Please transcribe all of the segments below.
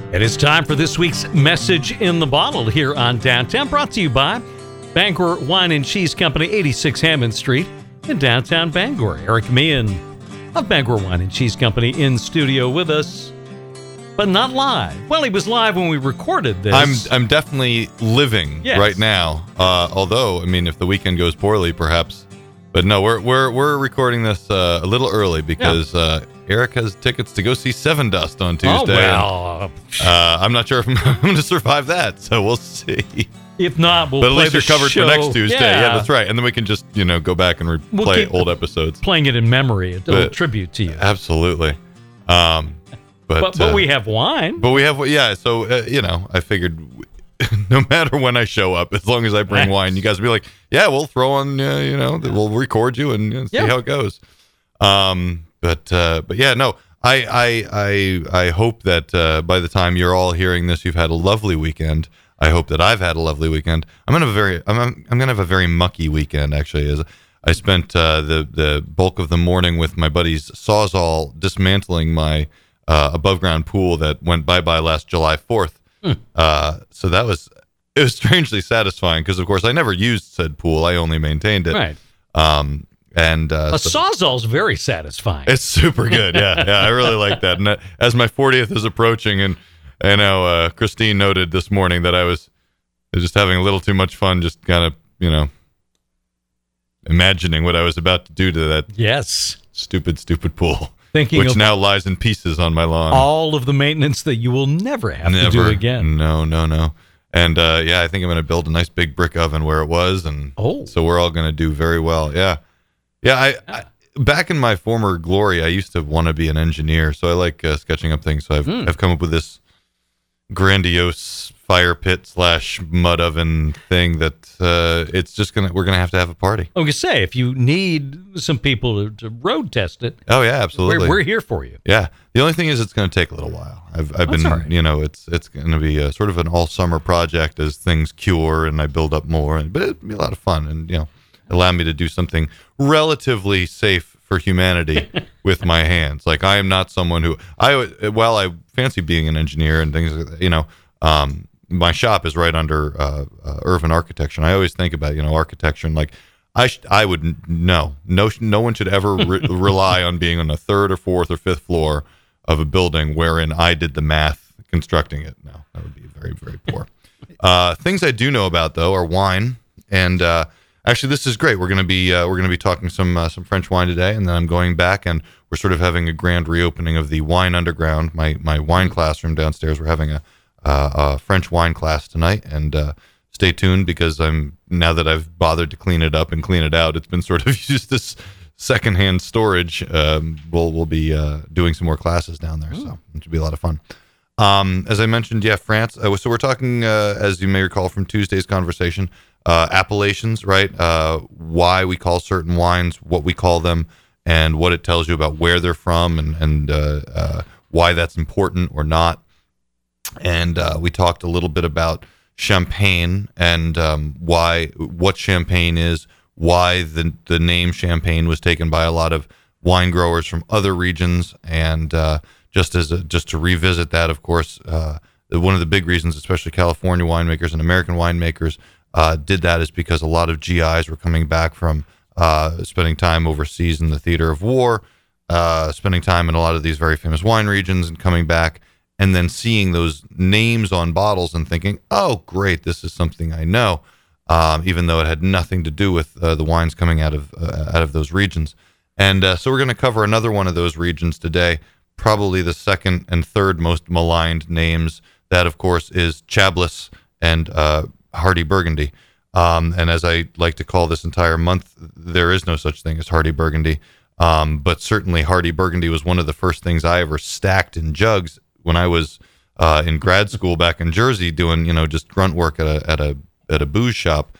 It is time for this week's Message in the Bottle here on Downtown, brought to you by Bangor Wine and Cheese Company, 86 Hammond Street in downtown Bangor. Eric Meehan of Bangor Wine and Cheese Company in studio with us, but not live. Well, he was live when we recorded this. I'm definitely living right now. Although, I mean, if the weekend goes poorly, perhaps. But no, we're recording this a little early because Eric has tickets to go see Seven Dust on Tuesday. Oh, well. I'm not sure if I'm going to survive that, so we'll see. If not, we'll But at play least you're covered show. for next Tuesday. Yeah, that's right. And then we can just, go back and replay old episodes. Playing it in memory, a little tribute to you. Absolutely. But we have wine. But we have, so, I figured no matter when I show up, as long as I bring wine, you guys will be like, yeah, we'll throw on, we'll record you and see how it goes. But yeah, no, I hope that by the time you're all hearing this, you've had a lovely weekend. I hope that I've had a lovely weekend. I'm gonna have a very mucky weekend, actually. As I spent the bulk of the morning with my buddies Sawzall dismantling my above ground pool that went bye-bye last July 4th. So it was strangely satisfying because, of course, I never used said pool. I only maintained it. Right. And Sawzall's very satisfying. It's super good. Yeah. I really like that. And as my 40th is approaching, and I know Christine noted this morning that I was just having a little too much fun, just kind of, imagining what I was about to do to that stupid pool. Which now lies in pieces on my lawn. All of the maintenance that you will never have to do again. No. And I think I'm going to build a nice big brick oven where it was, and so we're all going to do very well. Yeah. I back in my former glory, I used to want to be an engineer, so I like sketching up things. So I've come up with this grandiose fire pit / mud oven thing that we're gonna have to have a party. I was gonna say, if you need some people to road test it. Oh yeah, absolutely. We're here for you. Yeah. The only thing is, it's going to take a little while. I've been, right. It's going to be sort of an all summer project as things cure and I build up more. But it'd be a lot of fun, and allow me to do something relatively safe for humanity with my hands. Like, I am not someone who I fancy being an engineer and things like that, my shop is right under Irvin Architecture, and I always think about architecture, and like I would no one should ever rely on being on the third or fourth or fifth floor of a building wherein I did the math constructing it. No, that would be very, very poor. Things I do know about, though, are wine, and actually this is great. We're gonna be talking some French wine today, and then I'm going back, and we're sort of having a grand reopening of the Wine Underground, my wine classroom downstairs. We're having a French wine class tonight, and stay tuned, because now that I've bothered to clean it up and clean it out, it's been sort of just this secondhand storage. We'll be doing some more classes down there, so it should be a lot of fun. As I mentioned, France. So we're talking, as you may recall from Tuesday's conversation, appellations, right? Why we call certain wines what we call them, and what it tells you about where they're from, and why that's important or not. And we talked a little bit about Champagne and what Champagne is, why the name Champagne was taken by a lot of wine growers from other regions, and just to revisit that, of course, one of the big reasons, especially California winemakers and American winemakers did that, is because a lot of GIs were coming back from spending time overseas in the theater of war, spending time in a lot of these very famous wine regions, and coming back and then seeing those names on bottles and thinking, oh, great, this is something I know, even though it had nothing to do with the wines coming out of those regions. And so we're going to cover another one of those regions today, probably the second and third most maligned names. That, of course, is Chablis and Hardy Burgundy. And as I like to call this entire month, there is no such thing as Hardy Burgundy. But certainly Hardy Burgundy was one of the first things I ever stacked in jugs when I was in grad school back in Jersey, doing just grunt work at a booze shop,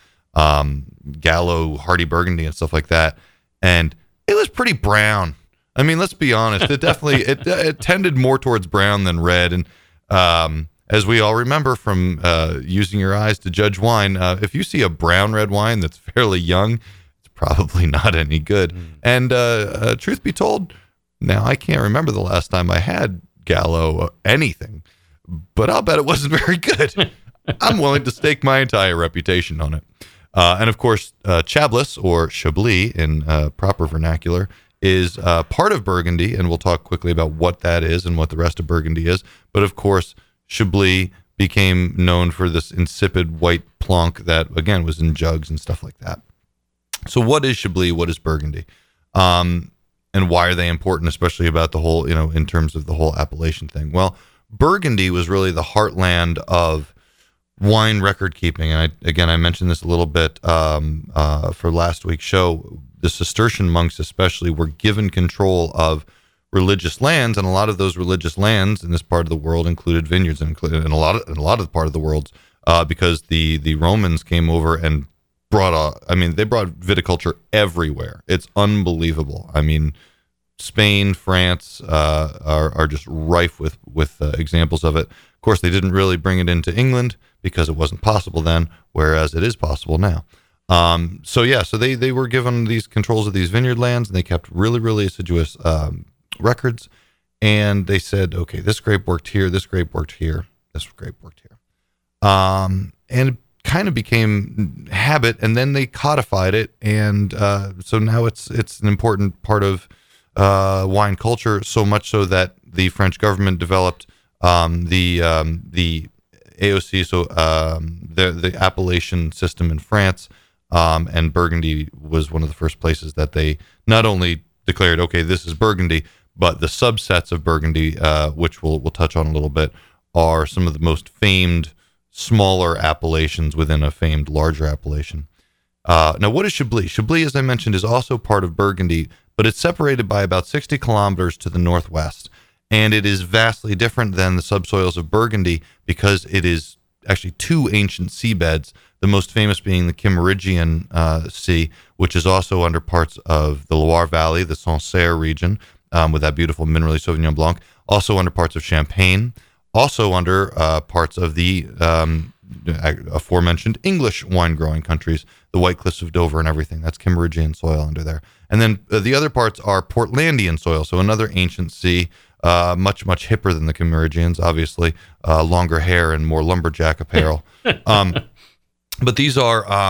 Gallo, Hardy Burgundy, and stuff like that. And it was pretty brown. I mean, let's be honest. It definitely it tended more towards brown than red. And as we all remember from using your eyes to judge wine, if you see a brown red wine that's fairly young, it's probably not any good. And truth be told, now I can't remember the last time I had Gallo anything, but I'll bet it wasn't very good. I'm willing to stake my entire reputation on it. And of course, Chablis, or Chablis in proper vernacular, is part of Burgundy, and we'll talk quickly about what that is and what the rest of Burgundy is. But of course, Chablis became known for this insipid white plonk that, again, was in jugs and stuff like that. So what is Chablis? What is Burgundy? And why are they important, especially about the whole, in terms of the whole appellation thing? Well, Burgundy was really the heartland of wine record keeping. And I mentioned this a little bit for last week's show. The Cistercian monks especially were given control of religious lands, and a lot of those religious lands in this part of the world included vineyards, and a lot of the part of the world because the Romans came over and they brought viticulture everywhere. It's unbelievable. I mean, Spain, France are just rife with examples of it. Of course, they didn't really bring it into England because it wasn't possible then, whereas it is possible now. So they were given these controls of these vineyard lands, and they kept really, really assiduous records. And they said, okay, this grape worked here, this grape worked here, this grape worked here. And it kind of became habit, and then they codified it. And so now it's an important part of wine culture, so much so that the French government developed the AOC, so the appellation system in France. And Burgundy was one of the first places that they not only declared, okay, this is Burgundy, but the subsets of Burgundy, which we'll touch on a little bit, are some of the most famed smaller appellations within a famed larger appellation. Now, what is Chablis? Chablis, as I mentioned, is also part of Burgundy, but it's separated by about 60 kilometers to the northwest. And it is vastly different than the subsoils of Burgundy because it is actually two ancient seabeds, the most famous being the Kimmeridgian Sea, which is also under parts of the Loire Valley, the Sancerre region, with that beautiful minerally Sauvignon Blanc, also under parts of Champagne, also under parts of the aforementioned English wine-growing countries, the White Cliffs of Dover and everything. That's Kimmeridgian soil under there. And then the other parts are Portlandian soil, so another ancient sea, much, much hipper than the Kimmeridgians, obviously, longer hair and more lumberjack apparel. But these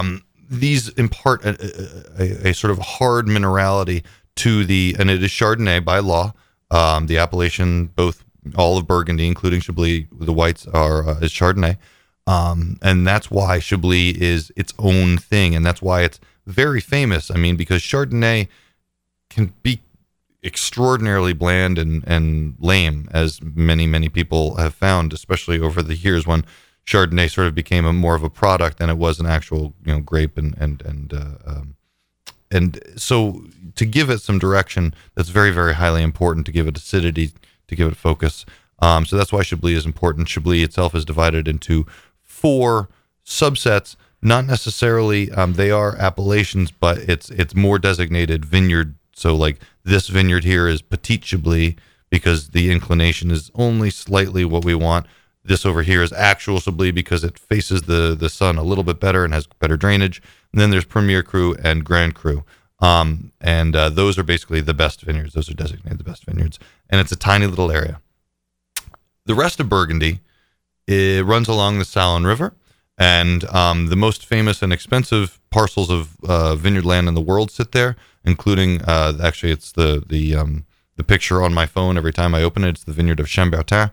impart a sort of hard minerality to and it is Chardonnay by law. The appellation, all of Burgundy, including Chablis, the whites is Chardonnay. And that's why Chablis is its own thing. And that's why it's very famous. I mean, because Chardonnay can be extraordinarily bland and lame, as many, many people have found, especially over the years when Chardonnay sort of became more of a product than it was an actual, grape, and so to give it some direction, that's very, very highly important, to give it acidity, to give it focus. So that's why Chablis is important. Chablis itself is divided into 4 subsets. Not necessarily they are appellations, but it's more designated vineyard. So like this vineyard here is Petit Chablis because the inclination is only slightly what we want. This over here is actual Chablis because it faces the sun a little bit better and has better drainage. And then there's Premier Cru and Grand Cru. And those are basically the best vineyards. Those are designated the best vineyards. And it's a tiny little area. The rest of Burgundy, it runs along the Salon River. And the most famous and expensive parcels of vineyard land in the world sit there, including, actually it's the picture on my phone every time I open it. It's the vineyard of Chambertin.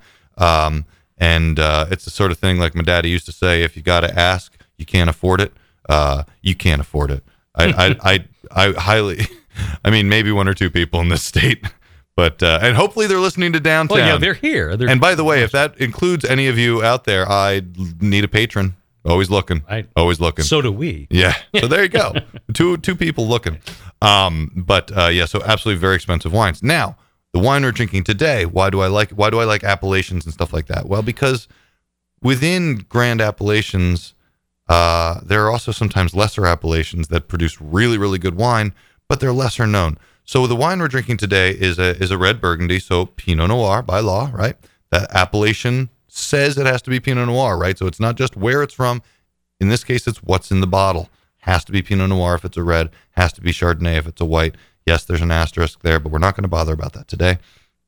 And it's the sort of thing like my daddy used to say, if you got to ask, you can't afford it. You can't afford it. I highly, I mean, maybe 1 or 2 people in this state, but, and hopefully they're listening to Downtown. Well, yeah, they're here. And by the way, if that includes any of you out there, I need a patron. Always looking. Always looking. So do we. Yeah. So there you go. two people looking. So absolutely very expensive wines. Now, the wine we're drinking today, why do I like appellations and stuff like that? Well, because within grand appellations, there are also sometimes lesser appellations that produce really, really good wine, but they're lesser known. So the wine we're drinking today is a red Burgundy, so Pinot Noir by law, right? That appellation says it has to be Pinot Noir, right? So it's not just where it's from. In this case, it's what's in the bottle. Has to be Pinot Noir if it's a red. Has to be Chardonnay if it's a white. Yes, there's an asterisk there, but we're not going to bother about that today.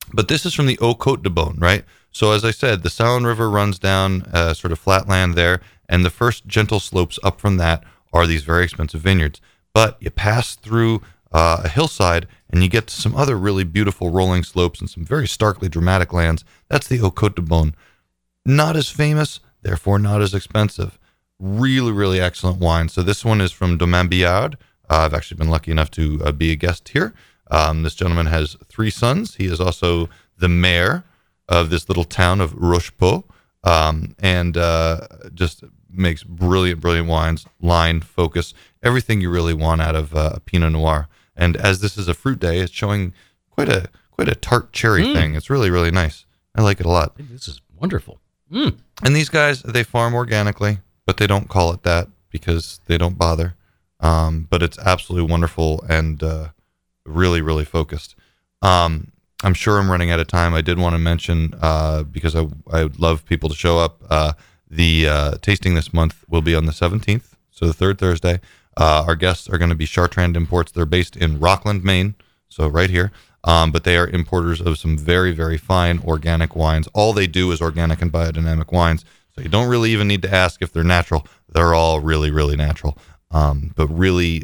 But this is from the Eau Côte de Beaune, right? So as I said, the Salon River runs down sort of flat land there, and the first gentle slopes up from that are these very expensive vineyards. But you pass through a hillside, and you get to some other really beautiful rolling slopes and some very starkly dramatic lands. That's the Eau Côte de Beaune. Not as famous, therefore not as expensive. Really, really excellent wine. So this one is from Domaine Biard. I've actually been lucky enough to be a guest here. This gentleman has 3 sons. He is also the mayor of this little town of Rochepot, and just makes brilliant, brilliant wines, line, focus, everything you really want out of a Pinot Noir. And as this is a fruit day, it's showing quite a tart cherry thing. It's really, really nice. I like it a lot. This is wonderful. And these guys, they farm organically, but they don't call it that because they don't bother. But it's absolutely wonderful and really, really focused. I'm sure I'm running out of time. I did want to mention, because I would love people to show up, the tasting this month will be on the 17th, so the third Thursday. Our guests are going to be Chartrand Imports. They're based in Rockland, Maine, so right here. But they are importers of some very, very fine organic wines. All they do is organic and biodynamic wines, so you don't really even need to ask if they're natural. They're all really, really natural. But really,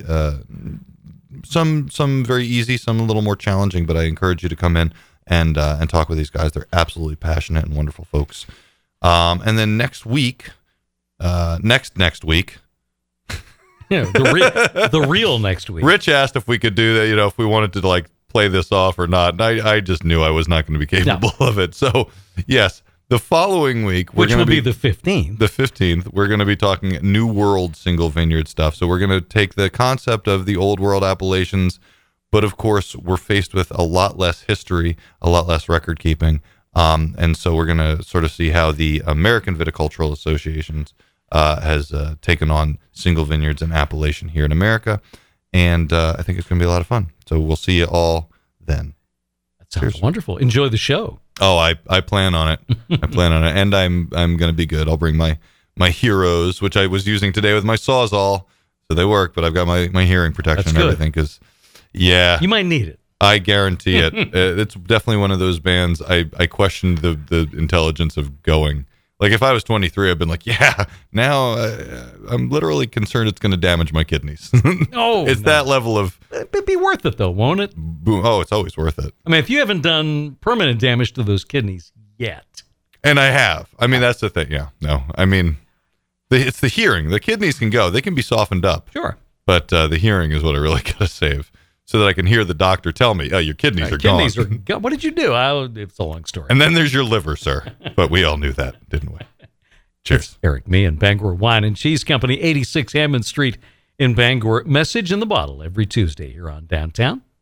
some very easy, some a little more challenging. But I encourage you to come in and talk with these guys. They're absolutely passionate and wonderful folks. And then next week, next week. Yeah, the real next week. Rich asked if we could do that, if we wanted to like play this off or not. And I just knew I was not going to be capable of it. So yes, the following week, which will be the 15th. The 15th, we're going to be talking New World single vineyard stuff. So we're going to take the concept of the old world appellations, but of course we're faced with a lot less history, a lot less record keeping. And so we're going to sort of see how the American Viticultural Associations has taken on single vineyards and appellation here in America. And I think it's going to be a lot of fun. So we'll see you all then. That sounds wonderful. Enjoy the show. Oh, I plan on it. I plan on it. And I'm going to be good. I'll bring my heroes, which I was using today with my Sawzall. So they work, but I've got my hearing protection and everything. Because, yeah. You might need it. I guarantee it. It's definitely one of those bands I questioned the intelligence of going. Like if I was 23, I've been like, yeah, now I'm literally concerned it's going to damage my kidneys. It's that level of... It'd be worth it though, won't it? Oh, it's always worth it. I mean, if you haven't done permanent damage to those kidneys yet. And I have. I mean, that's the thing. Yeah, no. I mean, it's the hearing. The kidneys can go. They can be softened up. Sure. But the hearing is what I really got to save. So that I can hear the doctor tell me, oh, your kidneys are gone. What did you do? It's a long story. And then there's your liver, sir. But we all knew that, didn't we? Cheers. Eric Meehan, Bangor Wine and Cheese Company, 86 Hammond Street in Bangor. Message in the Bottle every Tuesday here on Downtown.